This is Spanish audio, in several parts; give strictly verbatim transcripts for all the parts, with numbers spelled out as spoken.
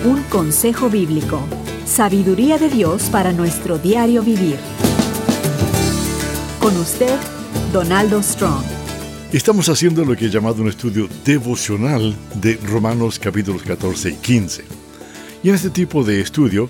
un consejo bíblico. Sabiduría de Dios para nuestro diario vivir. Con usted, Donaldo Strong. Estamos haciendo lo que he llamado un estudio devocional de Romanos capítulos catorce y quince. Y en este tipo de estudio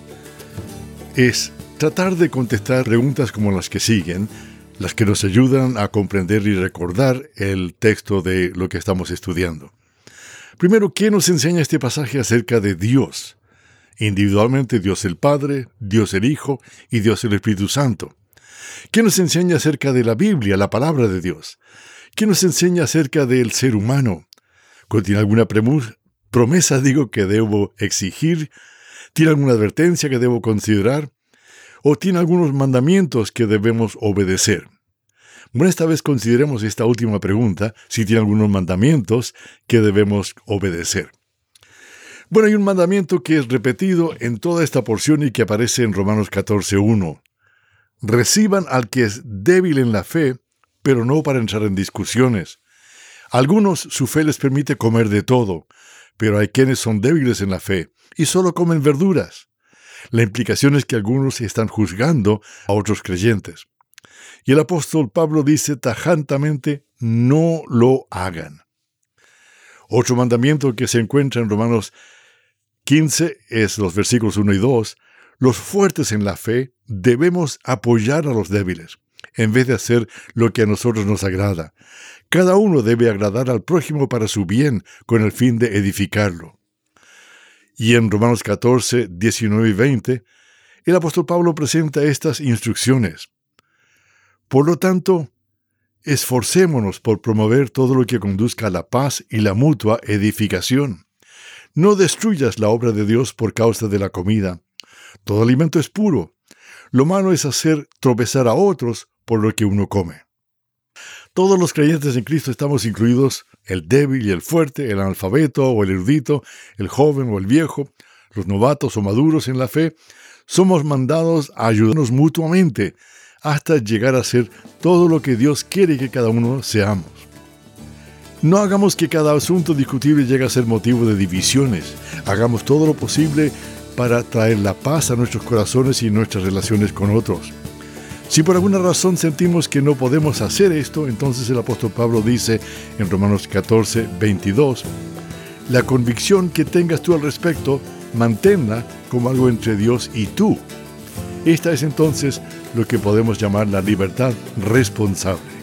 es tratar de contestar preguntas como las que siguen, las que nos ayudan a comprender y recordar el texto de lo que estamos estudiando. Primero, ¿qué nos enseña este pasaje acerca de Dios? Individualmente, Dios el Padre, Dios el Hijo y Dios el Espíritu Santo. ¿Qué nos enseña acerca de la Biblia, la palabra de Dios? ¿Qué nos enseña acerca del ser humano? ¿Contiene alguna premu- promesa, digo, que debo exigir? ¿Tiene alguna advertencia que debo considerar? ¿O tiene algunos mandamientos que debemos obedecer? Bueno, esta vez consideremos esta última pregunta, si tiene algunos mandamientos que debemos obedecer. Bueno, hay un mandamiento que es repetido en toda esta porción y que aparece en Romanos catorce uno. Reciban al que es débil en la fe, pero no para entrar en discusiones. Algunos su fe les permite comer de todo, pero hay quienes son débiles en la fe y solo comen verduras. La implicación es que algunos están juzgando a otros creyentes. Y el apóstol Pablo dice tajantemente, no lo hagan. Otro mandamiento que se encuentra en Romanos quince es los versículos uno y dos. Los fuertes en la fe debemos apoyar a los débiles, en vez de hacer lo que a nosotros nos agrada. Cada uno debe agradar al prójimo para su bien, con el fin de edificarlo. Y en Romanos catorce, diecinueve y veinte, el apóstol Pablo presenta estas instrucciones. Por lo tanto, esforcémonos por promover todo lo que conduzca a la paz y la mutua edificación. No destruyas la obra de Dios por causa de la comida. Todo alimento es puro. Lo malo es hacer tropezar a otros por lo que uno come. Todos los creyentes en Cristo estamos incluidos, el débil y el fuerte, el analfabeto o el erudito, el joven o el viejo, los novatos o maduros en la fe. Somos mandados a ayudarnos mutuamente hasta llegar a ser todo lo que Dios quiere que cada uno seamos. No hagamos que cada asunto discutible llegue a ser motivo de divisiones. Hagamos todo lo posible para traer la paz a nuestros corazones y nuestras relaciones con otros. Si por alguna razón sentimos que no podemos hacer esto, entonces el apóstol Pablo dice en Romanos catorce, veintidós, la convicción que tengas tú al respecto, manténla como algo entre Dios y tú. Esta es entonces lo que podemos llamar la libertad responsable.